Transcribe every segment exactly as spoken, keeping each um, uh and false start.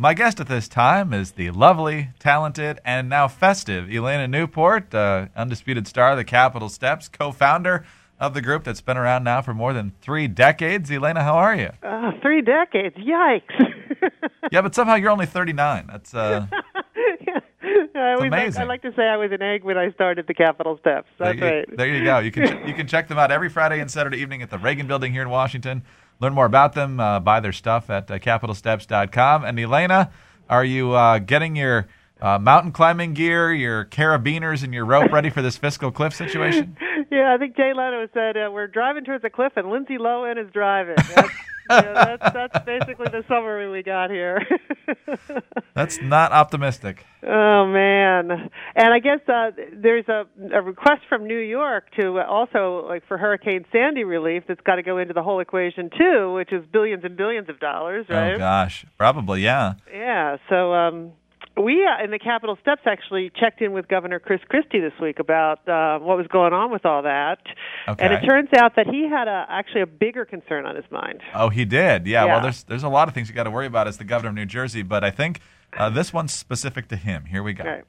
My guest at this time is the lovely, talented, and now festive Elena Newport, uh, undisputed star of the Capitol Steps, co-founder of the group that's been around now for more than three decades. Elena, how are you? Uh, three decades? Yikes! Yeah, but somehow you're only thirty-nine. That's uh, yeah. I always amazing. Like, I like to say I was an egg when I started the Capitol Steps. That's there you, right. There you go. You can ch- you can check them out every Friday and Saturday evening at the Reagan Building here in Washington. Learn more about them, uh, buy their stuff at uh, capitol steps dot com. And Elena, are you uh, getting your uh, mountain climbing gear, your carabiners, and your rope ready for this fiscal cliff situation? Yeah, I think Jay Leno said uh, we're driving towards a cliff and Lindsay Lohan is driving. That's, yeah, that's, that's basically the summary we got here. That's not optimistic. Oh, man. And I guess uh, there's a, a request from New York to also, like, for Hurricane Sandy relief that's got to go into the whole equation, too, which is billions and billions of dollars, right? Oh, gosh. Probably, yeah. Yeah, so um, we uh, in the Capitol Steps actually checked in with Governor Chris Christie this week about uh, what was going on with all that. Okay. And it turns out that he had a, actually a bigger concern on his mind. Oh, he did? Yeah, Yeah. well, there's there's a lot of things you got to worry about as the governor of New Jersey, but I think uh, this one's specific to him. Here we go. Right.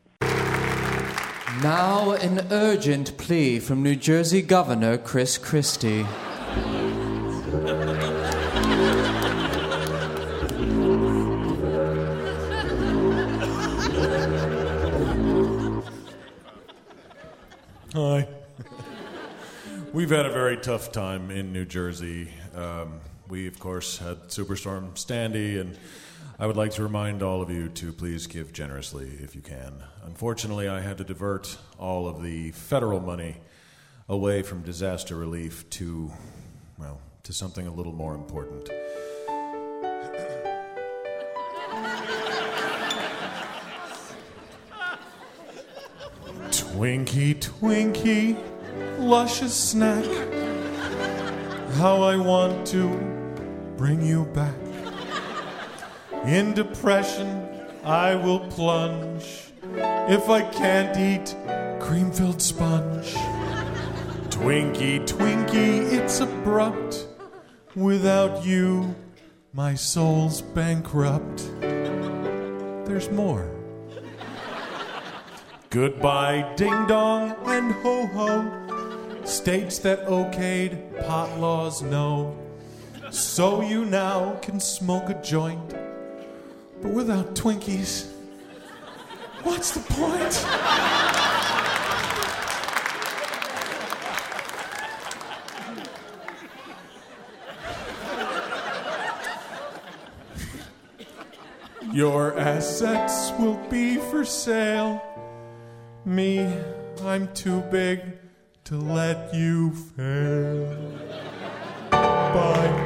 Now an urgent plea from New Jersey Governor Chris Christie. Hi. We've had a very tough time in New Jersey. Um, we, of course, had Superstorm Sandy, and I would like to remind all of you to please give generously if you can. Unfortunately, I had to divert all of the federal money away from disaster relief to, well, to something a little more important. Twinkie, Twinkie, luscious snack, how I want to bring you back. In depression, I will plunge if I can't eat cream-filled sponge. Twinkie, Twinkie, it's abrupt. Without you, my soul's bankrupt. There's more. Goodbye, ding-dong and ho-ho, states that okayed pot laws no. So you now can smoke a joint, but without Twinkies, what's the point? Your assets will be for sale. Me, I'm too big to let you fail. Bye.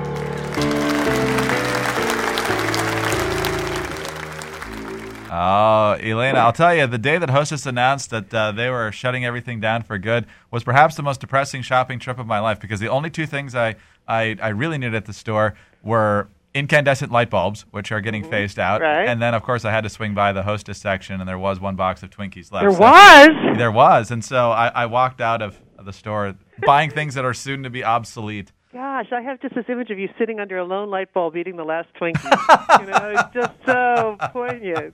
Oh, Elena, I'll tell you, the day that Hostess announced that uh, they were shutting everything down for good was perhaps the most depressing shopping trip of my life, because the only two things I, I, I really needed at the store were incandescent light bulbs, which are getting phased out. Right. And then, of course, I had to swing by the Hostess section, and there was one box of Twinkies left. There So- was? There was. And so I, I walked out of, of the store buying things that are soon to be obsolete. Gosh, I have just this image of you sitting under a lone light bulb eating the last Twinkie. You know, it's just so poignant.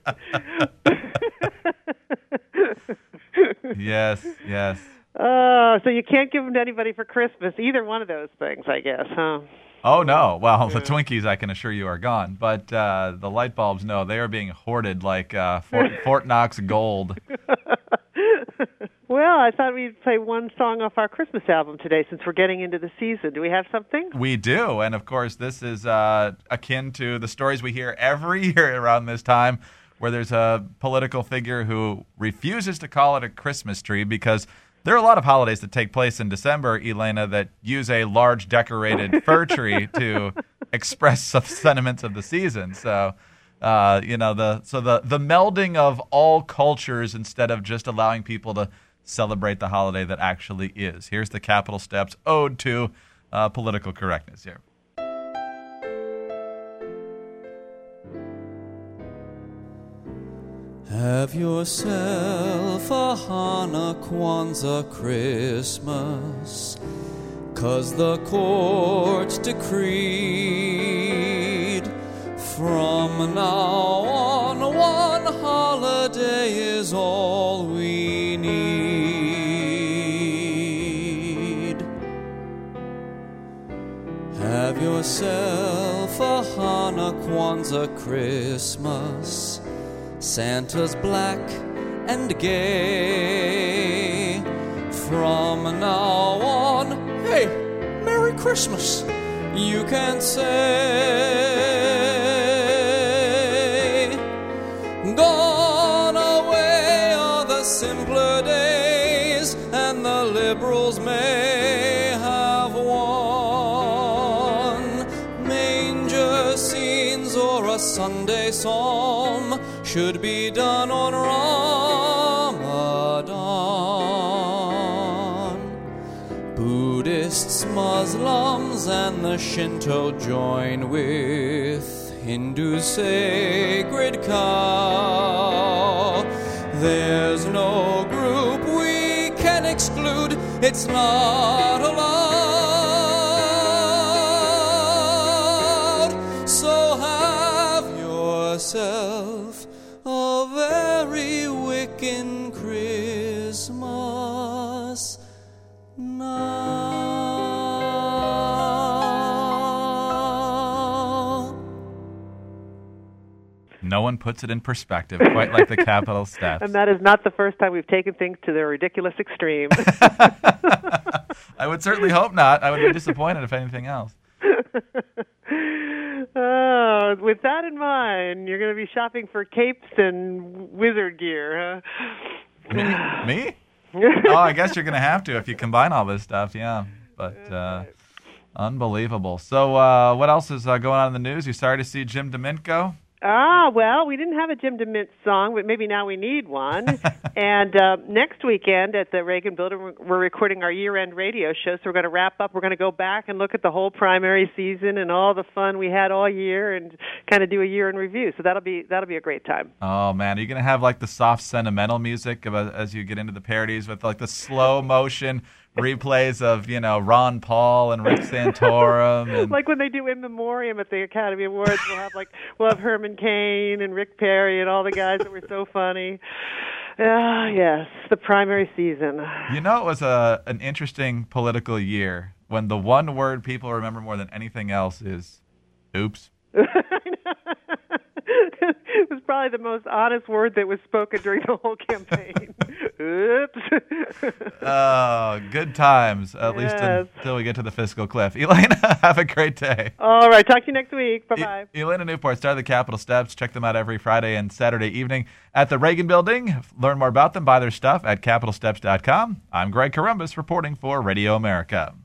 Yes, yes. Oh, so you can't give them to anybody for Christmas, either one of those things, I guess, huh? Oh, no. Well, the Twinkies, I can assure you, are gone. But uh, the light bulbs, no, they are being hoarded like uh, Fort, Fort Knox gold. Well, I thought we'd play one song off our Christmas album today since we're getting into the season. Do we have something? We do. And, of course, this is uh, akin to the stories we hear every year around this time, where there's a political figure who refuses to call it a Christmas tree because there are a lot of holidays that take place in December, Elena, that use a large decorated fir tree to express some sentiments of the season. So, uh, you know, the so the, the melding of all cultures instead of just allowing people to celebrate the holiday that actually is. Here's the Capitol Steps ode to uh, political correctness here. Have yourself a Hanukkah, Kwanzaa, Christmas, 'cause the court decreed from now on is all we need. Have yourself a Hanukkah, Kwanzaa, Christmas. Santa's black and gay. From now on, hey, Merry Christmas, you can say. Gone away are the simpler days, and the liberals may have won. Manger scenes or a Sunday psalm should be done on Ramadan. Buddhists, Muslims, and the Shinto join with Hindu's sacred cow. There's no group we can exclude. It's not allowed. So have yourself a very wicked Christmas now. No one puts it in perspective quite like the Capitol steps. And that is not the first time we've taken things to their ridiculous extreme. I would certainly hope not. I would be disappointed if anything else. Oh, with that in mind, you're going to be shopping for capes and wizard gear, huh? Me? Me? Oh, I guess you're going to have to if you combine all this stuff, yeah. But uh, unbelievable. So uh, what else is uh, going on in the news? You started to see Jim Domenico? Ah, well, we didn't have a Jim DeMint song, but maybe now we need one. And uh, next weekend at the Reagan Building, we're recording our year-end radio show, so we're going to wrap up. We're going to go back and look at the whole primary season and all the fun we had all year and kind of do a year in review. So that'll be that'll be a great time. Oh, man. Are you going to have, like, the soft, sentimental music of, uh, as you get into the parodies with, like, the slow-motion replays of, you know, Ron Paul and Rick Santorum, and like when they do In Memoriam at the Academy Awards, we'll have like we'll have Herman Cain and Rick Perry and all the guys that were so funny. Ah, yes, the primary season. You know, it was a an interesting political year when the one word people remember more than anything else is oops. It was probably the most honest word that was spoken during the whole campaign. Oops. Oh, good times, at Yes. least until we get to the fiscal cliff. Elena, have a great day. All right, talk to you next week. Bye-bye. E- Elena Newport, star of the Capitol Steps. Check them out every Friday and Saturday evening at the Reagan Building. Learn more about them, buy their stuff at capitol steps dot com. I'm Greg Columbus reporting for Radio America.